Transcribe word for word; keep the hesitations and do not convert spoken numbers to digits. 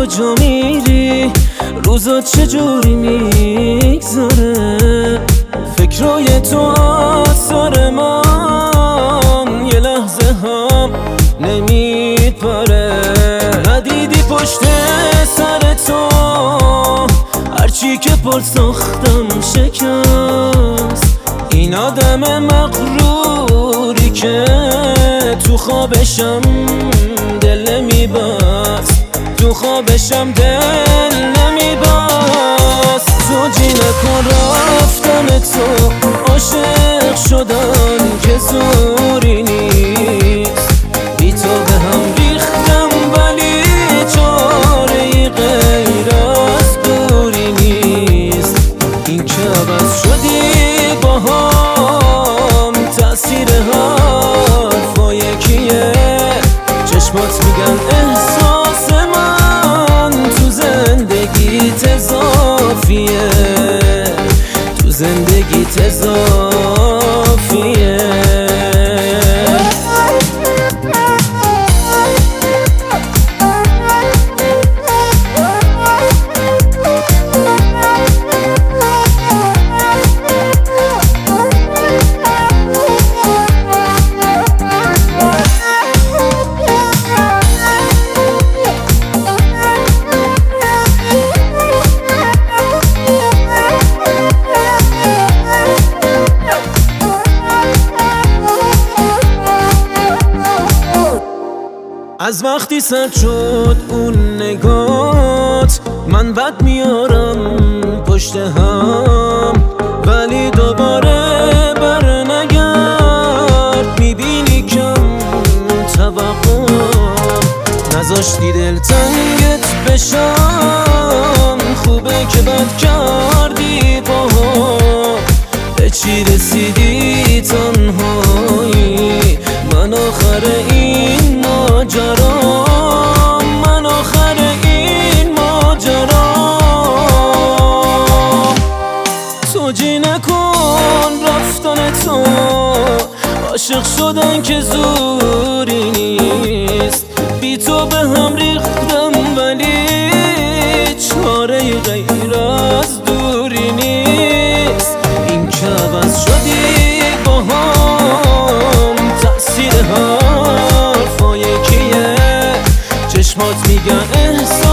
کجا میری؟ روزا چجوری میگذره؟ فکرای تو آثار من یه لحظه هم نمیپره. ندیدی پشت سر تو هرچی که پل ساختم شکست. این آدم مغروری که تو خوابشم دل نمیبست، تو خوابشم دل نمیبست. زوجی نکن رفتن تو، عاشق شدن که زوری نیست. بی تو به هم ریختم ولی چاره‌ای غیر از دوری نیست. این که عوض شدی با هم تأثیر حرفای کیه؟ چشمات میگن احساس من تو زندگیت اضافیه، تو زندگیت اضافیه. از وقتی سرد شد اون نگات، من بد میارم پشت هم، ولی دوباره بر نگرد. میبینی کم توقع نذاشتی دل تنگت بشم. خوبه که بد کردی با هم، به چی رسیدی تنهایی؟ من آخر این ماجرا، من آخر این ماجرا. توجی نکن رفتن تو، عاشق شدن که زوری نیست. بی تو به هم ریختم ولی چاره غیر از دوری نیست. این که عوض شدی با هم تأثیر حرفای کیه؟ چشمات میگن احساس